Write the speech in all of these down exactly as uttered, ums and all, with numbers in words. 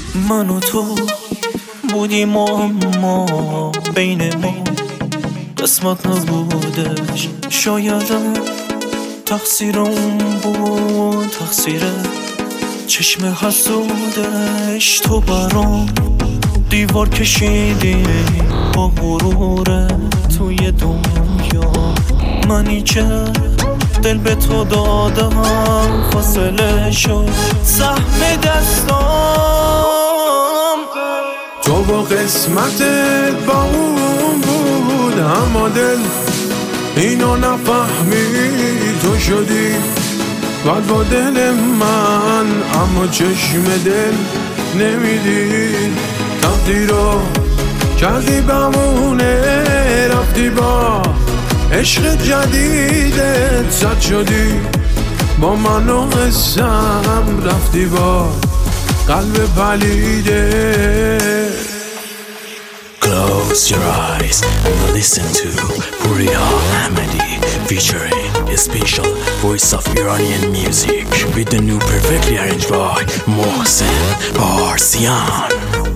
من و تو بودیم اما بین ما قسمت نبودش. شایدم تقصیر اون بود، تقصیر چشم حسودش. تو برام دیوار کشیدی با غروره توی دنیا، منی که دل به تو دادم فاصله شد سهم دستام. تو با قسمتت با اون بود، اما دل اینو نفهمید. تو شدی بعد با دل من، اما چشم دل نمیدید. تقدیر رو کردی بمونه، رفتی با عشق جدیدت زد شدی با من و قسم، رفتی با قلب پلیده. Close your eyes and listen to Puriya Ahmadi featuring a special voice of Iranian music with the new perfectly arranged by Mohsen Parsian.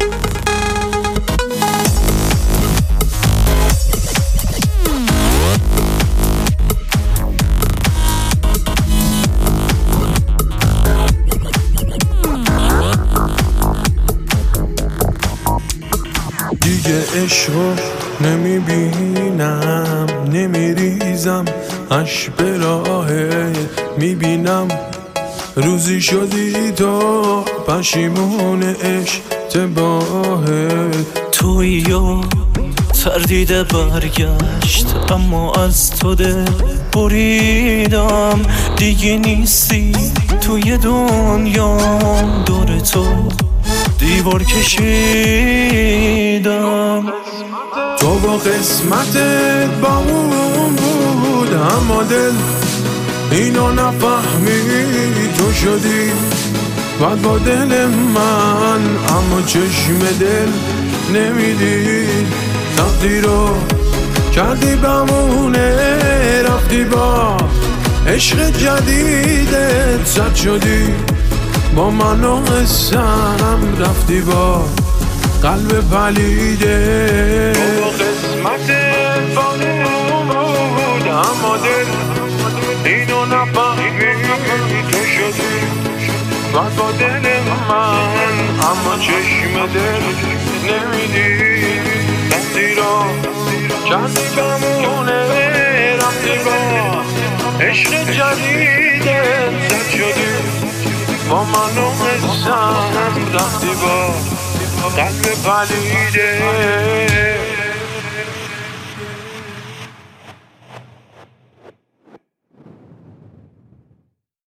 دیگه عشقو نمیبینم، نمیریزم اش به راهه. میبینم روزی شدی تو پشیمون اشتباهه. توی یا تردیده برگشت، اما از تو دل بریدم. دیگه نیستی توی دنیام، دور تو دیوار کشیدم. تو با قسمتت با اون بود، اما دل اینو نفهمید. تو شدی بعد با دل من، اما چشم دل نمیدید. تقدیر رو کردی بمونه، رفتی با عشق جدیدت زد شدی با من و قسم، رفتی با قلب پلیده. تو با قسمتت با اون بود، اما دل اینو نفهمید. تو شدی بعد با دل من، اما چشم دل نمیدید. تقدیر رو کردی بمونه، رفتی با عشق جدیدت زد شدی با من و قسم، رفتی با قلب پلیده.